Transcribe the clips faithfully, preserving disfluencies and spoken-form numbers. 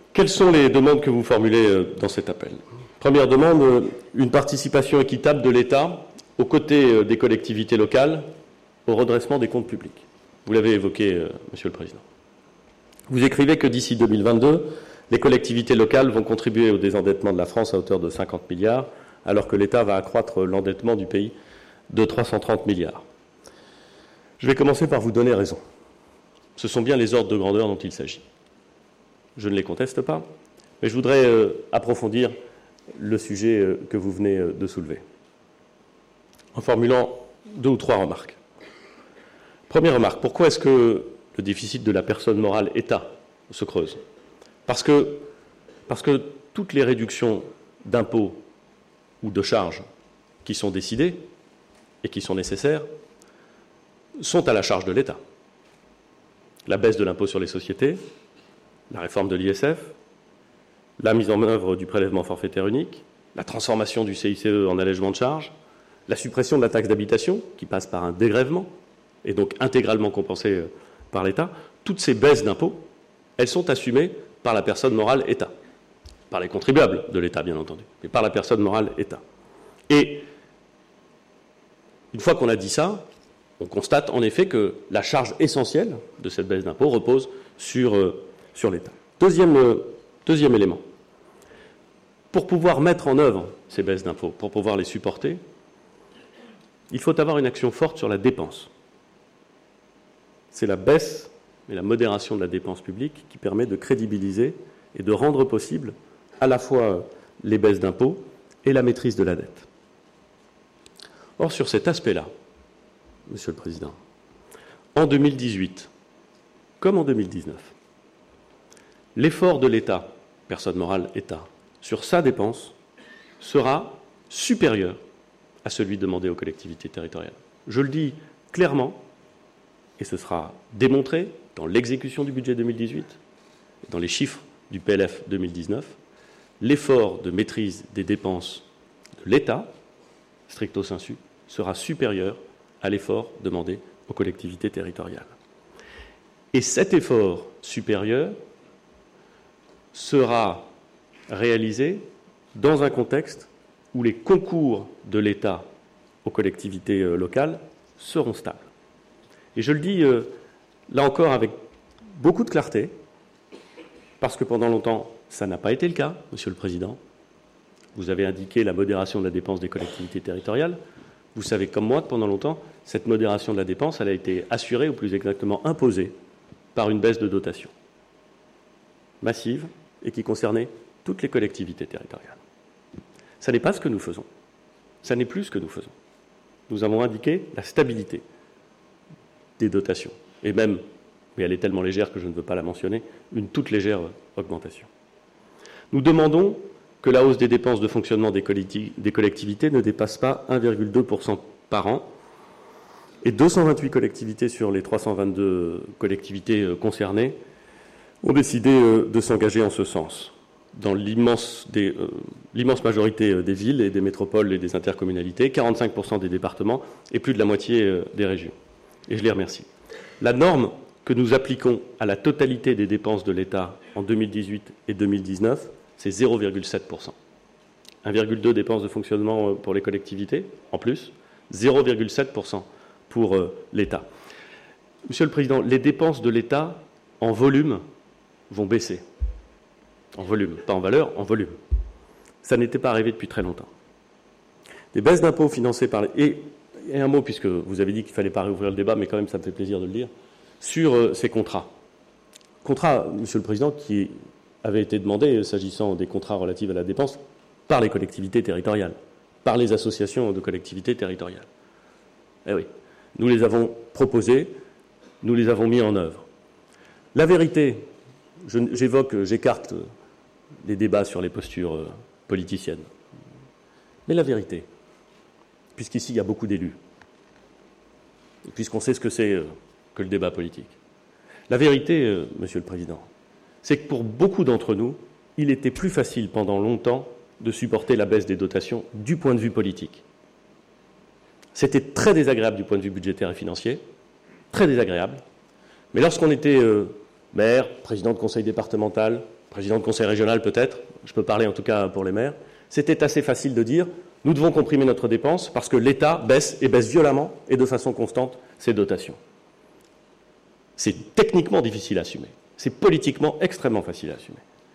Quelles sont les demandes que vous formulez dans cet appel ? Première demande, une participation équitable de l'État aux côtés des collectivités locales au redressement des comptes publics. Vous l'avez évoqué, Monsieur le Président. Vous écrivez que d'ici deux mille vingt-deux, les collectivités locales vont contribuer au désendettement de la France à hauteur de cinquante milliards, alors que l'État va accroître l'endettement du pays de trois cent trente milliards. Je vais commencer par vous donner raison. Ce sont bien les ordres de grandeur dont il s'agit. Je ne les conteste pas, mais je voudrais euh, approfondir le sujet euh, que vous venez euh, de soulever, en formulant deux ou trois remarques. Première remarque, pourquoi est-ce que le déficit de la personne morale État se creuse ? Parce que, parce que toutes les réductions d'impôts ou de charges qui sont décidées et qui sont nécessaires sont à la charge de l'État. La baisse de l'impôt sur les sociétés, la réforme de l'I S F, la mise en œuvre du prélèvement forfaitaire unique, la transformation du C I C E en allègement de charges, la suppression de la taxe d'habitation, qui passe par un dégrèvement, et donc intégralement compensée par l'État, toutes ces baisses d'impôts, elles sont assumées par la personne morale État. Par les contribuables de l'État, bien entendu, mais par la personne morale État. Et une fois qu'on a dit ça, on constate en effet que la charge essentielle de cette baisse d'impôts repose sur, euh, sur l'État. Deuxième, euh, deuxième élément. Pour pouvoir mettre en œuvre ces baisses d'impôts, pour pouvoir les supporter, il faut avoir une action forte sur la dépense. C'est la baisse et la modération de la dépense publique qui permet de crédibiliser et de rendre possible à la fois les baisses d'impôts et la maîtrise de la dette. Or, sur cet aspect-là, Monsieur le Président, en deux mille dix-huit, comme en deux mille dix-neuf, l'effort de l'État, personne morale État, sur sa dépense sera supérieur à celui demandé aux collectivités territoriales. Je le dis clairement, et ce sera démontré dans l'exécution du budget deux mille dix-huit, dans les chiffres du P L F deux mille dix-neuf, l'effort de maîtrise des dépenses de l'État, stricto sensu, sera supérieur à l'effort demandé aux collectivités territoriales. Et cet effort supérieur sera réalisé dans un contexte où les concours de l'État aux collectivités locales seront stables. Et je le dis euh, là encore avec beaucoup de clarté, parce que pendant longtemps, ça n'a pas été le cas, Monsieur le Président. Vous avez indiqué la modération de la dépense des collectivités territoriales. Vous savez comme moi que pendant longtemps, cette modération de la dépense, elle a été assurée, ou plus exactement imposée, par une baisse de dotation massive et qui concernait toutes les collectivités territoriales. Ça n'est pas ce que nous faisons. Ça n'est plus ce que nous faisons. Nous avons indiqué la stabilité des dotations, et même, mais elle est tellement légère que je ne veux pas la mentionner, une toute légère augmentation. Nous demandons que la hausse des dépenses de fonctionnement des collectivités ne dépasse pas un virgule deux pour cent par an, et deux cent vingt-huit collectivités sur les trois cent vingt-deux collectivités concernées ont décidé de s'engager en ce sens. Dans l'immense, des, euh, l'immense majorité des villes et des métropoles et des intercommunalités, quarante-cinq pour cent des départements et plus de la moitié des régions. Et je les remercie. La norme que nous appliquons à la totalité des dépenses de l'État en deux mille dix-huit et deux mille dix-neuf, c'est zéro virgule sept pour cent. un virgule deux pour cent dépenses de fonctionnement pour les collectivités, en plus, zéro virgule sept pour cent pour euh, l'État. Monsieur le Président, les dépenses de l'État, en volume, vont baisser. En volume, pas en valeur, en volume. Ça n'était pas arrivé depuis très longtemps. Des baisses d'impôts financées par les... Et, et un mot, puisque vous avez dit qu'il ne fallait pas réouvrir le débat, mais quand même ça me fait plaisir de le dire, sur euh, ces contrats. Contrats, Monsieur le Président, qui avaient été demandés, s'agissant des contrats relatifs à la dépense, par les collectivités territoriales, par les associations de collectivités territoriales. Eh oui, nous les avons proposés, nous les avons mis en œuvre. La vérité, je, j'évoque, j'écarte les débats sur les postures euh, politiciennes. Mais la vérité, puisqu'ici il y a beaucoup d'élus, et puisqu'on sait ce que c'est euh, que le débat politique, la vérité, euh, Monsieur le Président, c'est que pour beaucoup d'entre nous, il était plus facile pendant longtemps de supporter la baisse des dotations du point de vue politique. C'était très désagréable du point de vue budgétaire et financier, très désagréable, mais lorsqu'on était euh, maire, président de conseil départemental, président de conseil régional peut-être, je peux parler en tout cas pour les maires, c'était assez facile de dire nous devons comprimer notre dépense parce que l'État baisse et baisse violemment et de façon constante ses dotations. C'est techniquement difficile à assumer. C'est politiquement extrêmement facile à assumer.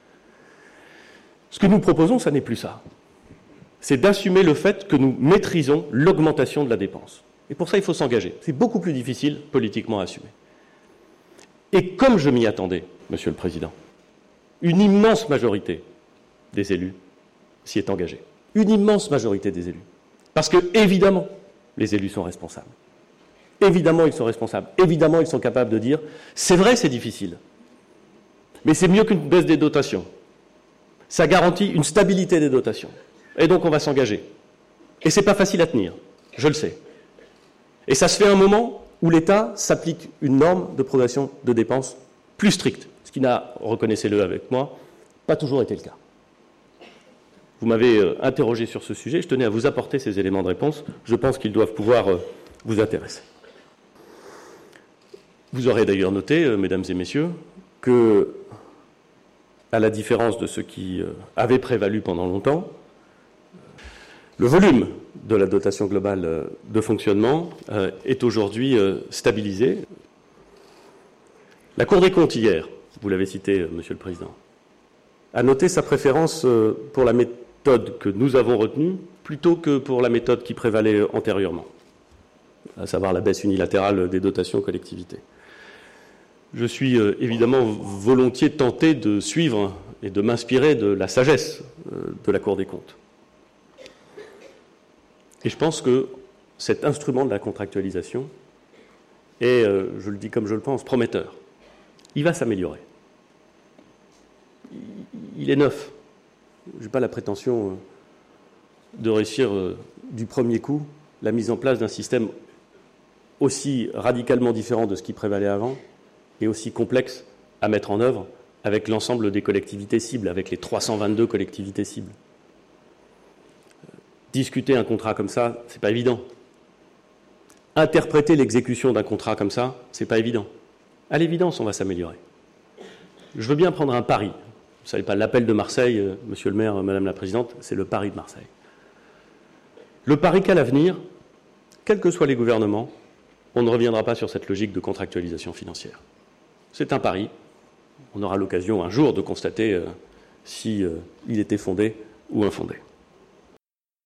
Ce que nous proposons, ça n'est plus ça. C'est d'assumer le fait que nous maîtrisons l'augmentation de la dépense. Et pour ça, il faut s'engager. C'est beaucoup plus difficile politiquement à assumer. Et comme je m'y attendais, Monsieur le Président, une immense majorité des élus s'y est engagée. Une immense majorité des élus. Parce que, évidemment, les élus sont responsables. Évidemment, ils sont responsables. Évidemment, ils sont capables de dire « c'est vrai, c'est difficile, mais c'est mieux qu'une baisse des dotations. Ça garantit une stabilité des dotations. Et donc, on va s'engager. Et ce n'est pas facile à tenir, je le sais. Et ça se fait à un moment où l'État s'applique une norme de progression de dépenses plus stricte, ce qui n'a, reconnaissez-le avec moi, pas toujours été le cas. Vous m'avez interrogé sur ce sujet, je tenais à vous apporter ces éléments de réponse. Je pense qu'ils doivent pouvoir vous intéresser. Vous aurez d'ailleurs noté, mesdames et messieurs, que, à la différence de ce qui avait prévalu pendant longtemps, le volume de la dotation globale de fonctionnement est aujourd'hui stabilisé. La Cour des comptes, hier, vous l'avez cité, Monsieur le Président, a noté sa préférence pour la méthode que nous avons retenue plutôt que pour la méthode qui prévalait antérieurement, à savoir la baisse unilatérale des dotations aux collectivités. Je suis euh, évidemment volontiers tenté de suivre et de m'inspirer de la sagesse euh, de la Cour des comptes. Et je pense que cet instrument de la contractualisation est, euh, je le dis comme je le pense, prometteur. Il va s'améliorer. Il est neuf. Je n'ai pas la prétention euh, de réussir euh, du premier coup la mise en place d'un système aussi radicalement différent de ce qui prévalait avant et aussi complexe à mettre en œuvre avec l'ensemble des collectivités cibles, avec les trois cent vingt-deux collectivités cibles. Discuter un contrat comme ça, c'est pas évident. Interpréter l'exécution d'un contrat comme ça, c'est pas évident. À l'évidence, on va s'améliorer. Je veux bien prendre un pari. Vous ne savez pas, l'appel de Marseille, euh, Monsieur le maire, Madame la Présidente, c'est le pari de Marseille. Le pari qu'à l'avenir, quels que soient les gouvernements, on ne reviendra pas sur cette logique de contractualisation financière. C'est un pari. On aura l'occasion un jour de constater euh, si euh, il était fondé ou infondé.